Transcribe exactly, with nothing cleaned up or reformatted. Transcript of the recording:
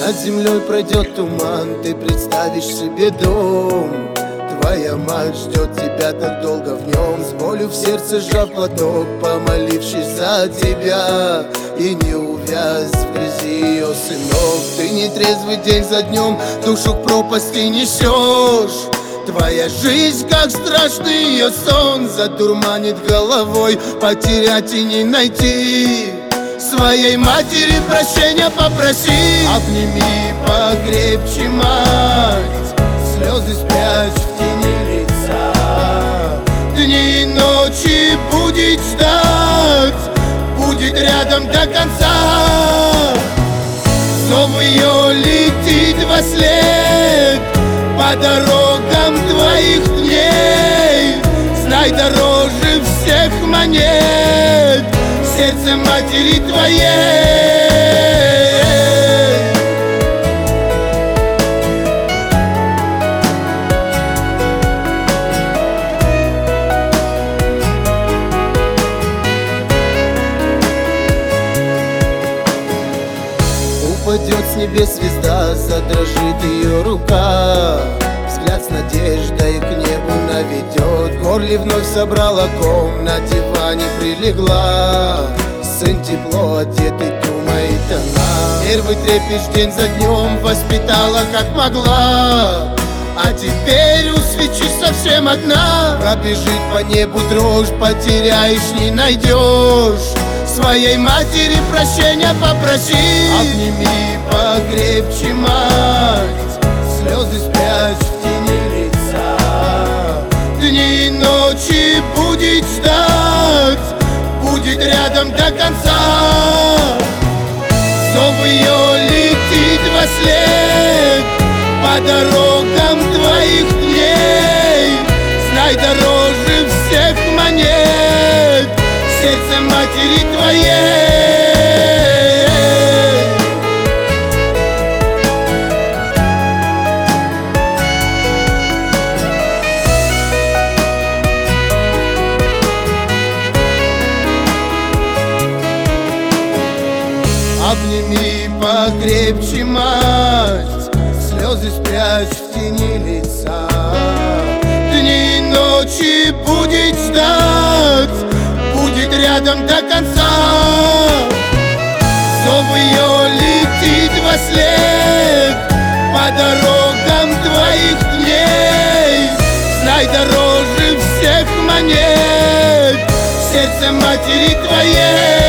Над землей пройдет туман, ты представишь себе дом. Твоя мать ждет тебя так долго в нем, с болью в сердце сжав платок, помолившись за тебя. И не увяз в грязи ее сынок. Ты нетрезвый день за днем, душу к пропасти несешь. Твоя жизнь, как страшный ее сон, задурманит головой, потерять и не найти. Своей матери прощения попроси, обними покрепче мать, слезы спрячь в тени лица. Дни и ночи будет ждать, будет рядом до конца. Зов ее летит во след по дорогам твоих дней. Знай, дороже всех монет сердце матери твоей. Упадет с небес звезда, задрожит ее рука, взгляд с надеждой к небу наведет. В горле вновь собрала ком, на диване прилегла. Сын тепло одетый, думает она. Первый трепещ день за днем воспитала как могла. А теперь у свечи совсем одна. Пробежит по небу дрожь, потеряешь, не найдешь. Своей матери прощения попроси, обними покрепче мать, слезы спрячь в тени лица. Дни и ночи будет ждать, будет рядом до конца. Зов ее летит во след по дорогам твоих дней. Знай, дороже всех монет сердце матери твоей. Обними покрепче мать, слезы спрячь в тени лица. Дни и ночи будет ждать, будет рядом до конца. Зов ее летит во след по дорогам твоих дней. Знай, дороже всех монет сердце матери твоей.